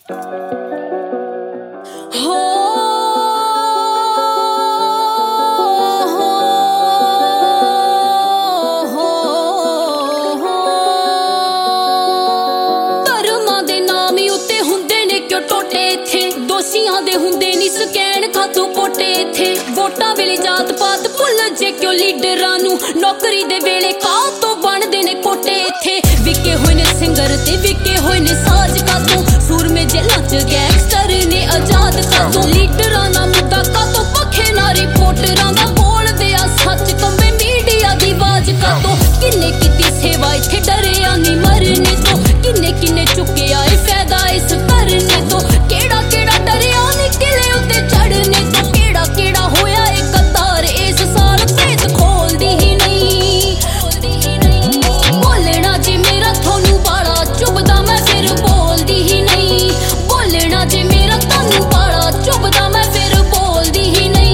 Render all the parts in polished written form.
ਦੋਸ਼ੀਆਂ ਦੇ ਹੁੰਦੇ ਨੀ ਸਕੈਨ ਖਾਤੋਂ ਕੋਟੇ ਇੱਥੇ ਵੋਟਾਂ ਵੇਲੇ ਜਾਤ ਪਾਤ ਭੁੱਲ ਜੇ ਕਿਉਂ ਲੀਡਰਾਂ ਨੂੰ ਨੌਕਰੀ ਦੇ ਵੇਲੇ ਕਾਹ ਤੋਂ ਬਣਦੇ ਨੇ ਕੋਟੇ ਇੱਥੇ ਵਿਕੇ ਹੋਏ ਨੇ ਸਿੰਗਰ ਤੇ ਵਿਕੇ ਹੋਏ ਨੇ ਸਾਜ਼ ਕਾਤੋਂ ਸੂਰਮੇ ਜੇਲਾਂ 'ਚ ਗੈਂਗਸਟਰ ਨੇ ਆਜ਼ਾਦ ਕਾਤੋਂ ਲੀਡਰਾਂ ਦਾ ਮੁੱਦਾ ਕਾਤੋਂ ਪੱਖੇ ਨਾ ਰਿਪੋਰਟਰਾਂ ਦਾ ਬੋਲਦੇ ਆ ਸੱਚ ਕੰਬੇ ਮੀਡੀਆ ਦੀ ਆਵਾਜ਼ ਕਾਤੋਂ ਕਿੰਨੇ ਕੀਤੀ ਸੇਵਾ ਇੱਥੇ ਡਰਿਆ ਨਹੀਂ ਮਰਨੇ ਤੋਂ ਕਿੰਨੇ ਕਿੰਨੇ ਚੁੱਕਿਆ ਏ ਫਾਇਦਾ ਇਸ ਕਰਨੇ ਤੋਂ ਕਿਹੜਾ ਕਿਹੜਾ ਡਰਿਆ ਨੀ ਕਿਲੇ ਉੱਤੇ ਚੜਨੇ ਤੋਂ ਕਿਹੜਾ ਕਿਹੜਾ ਹੋਇਆ ਏ ਕਤਾਰ ਇਸ ਸਾਲ ਭੇਤ ਖੋਲਦੀ ਹੀ ਨਹੀਂ ਬੋਲਣਾ ਜੇ ਮੇਰਾ ਤੁਹਾਨੂੰ ਬਾਲਾ ਚੁੱਭਦਾ ਮੈਂ ਫਿਰ ਬੋਲਦੀ ਹੀ ਨਹੀਂ ਬੋਲਣਾ ਜੇ ਮੇਰਾ ਤੁਹਾਨੂੰ ਬਾਲਾ ਚੁੱਭਦਾ ਮੈਂ ਫਿਰ ਬੋਲਦੀ ਹੀ ਨਹੀਂ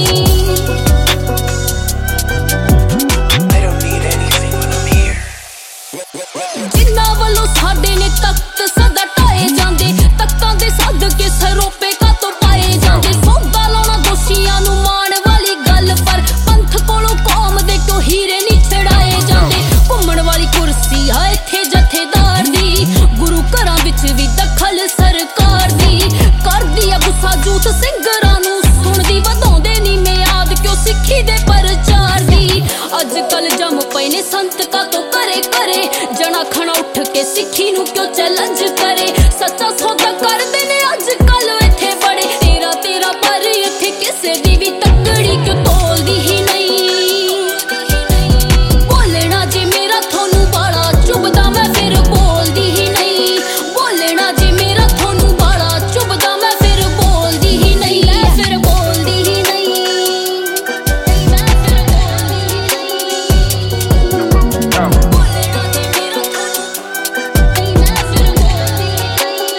ਜਿੰਨਾ ਵੱਲੋਂ ਸਾਡੇ ਨੇ ਤਖਤ ਸਦਾ ਢਾਏ ਜਾਂਦੇ ਤਖਤਾਂ ਦੇ ਸੱਦ ਕੇ ਸਰੋਪੇ ਕਾਤੋਂ ਪਾਏ ਜਾਂਦੇ ਸੌਦਾ ਲਾਉਣਾ ਦੋਸ਼ੀਆਂ ਨੂੰ ਮਾਣ ਵਾਲੀ ਗੱਲ ਪਰ ਪੰਥ ਕੋਲੋਂ ਕੌਮ ਦੇ ਕਿਉਂ ਹੀਰੇ ਨਹੀਂ ਛੜਾਏ ਜਾਂਦੇ ਘੁੰਮਣ ਵਾਲੀ ਕੁਰਸੀ ਆ ਇੱਥੇ ਜਥੇਦਾਰ ਦੀ ਗੁਰੂ ਘਰਾਂ ਵਿੱਚ ਵੀ ਦਖਲ ਸਰਕਾਰ ਦੀ ਕਰਦੀ ਆ ਗੁੱਸਾ ਜੂਥ ਸਿੰਗਰਾਂ ਨੂੰ ਸੁਣਦੀ ਵਧਾਉਂਦੇ ਨੀ ਮਿਆਦ ਕਿਉਂ ਸਿੱਖੀ ਦੇ ਪ੍ਰਚਾਰ ਦੀ ਅੱਜ ਕੱਲ ਜੰਮ ਪਏ ਨੇ ਸੰਤ ਕਾਤੋਂ ਘਰੇ ਘਰੇ ਜਣਾ ਖਣਾ ਉੱਠ ਕੇ ਸਿੱਖੀ ਨੂੰ ਕਿਉਂ ਚੈਲੰਜ ਕਰੇ ਸੱਚਾ ਸੌਦਾ ਕਰਦੇ ਨੇ ਅੱਜ ਕੱਲ